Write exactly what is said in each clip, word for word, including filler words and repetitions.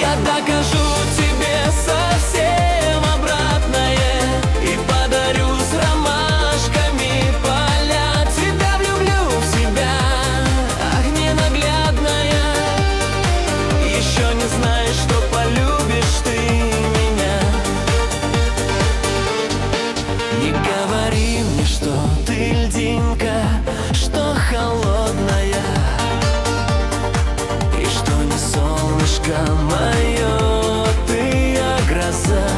Я докажу тебе совсем обратное и подарю с ромашками поля. Тебя влюблю в себя, ах, ненаглядная. Еще не знаешь, что полюбишь ты меня. Не говори мне, что ты льдинка, что холодная, и что не солнышко мое, ты, а гроза.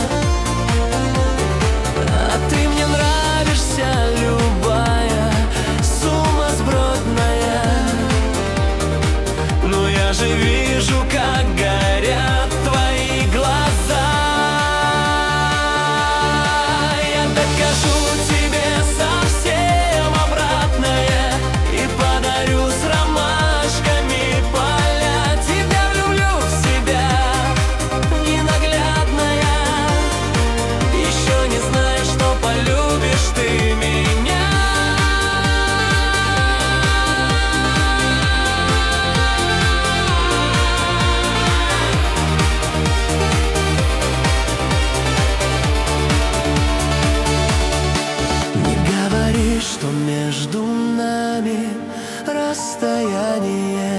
А ты мне нравишься, любая, сумасбродная. Но я же вижу, как горят твои глаза. Я докажу тебе совсем обратное и подарю с ромашками поля. Тебя влюблю в себя, ненаглядная. Еще не знаешь, что полюбишь ты меня. Не говори, что между нами расстояние,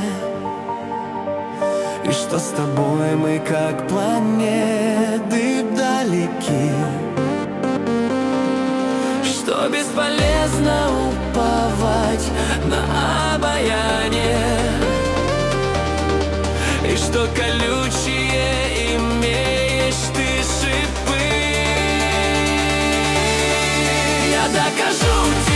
и что с тобой мы как планеты вдалеке, что бесполезно уповать на обаяние, и что колючие имеешь ты шипы. Я докажу тебе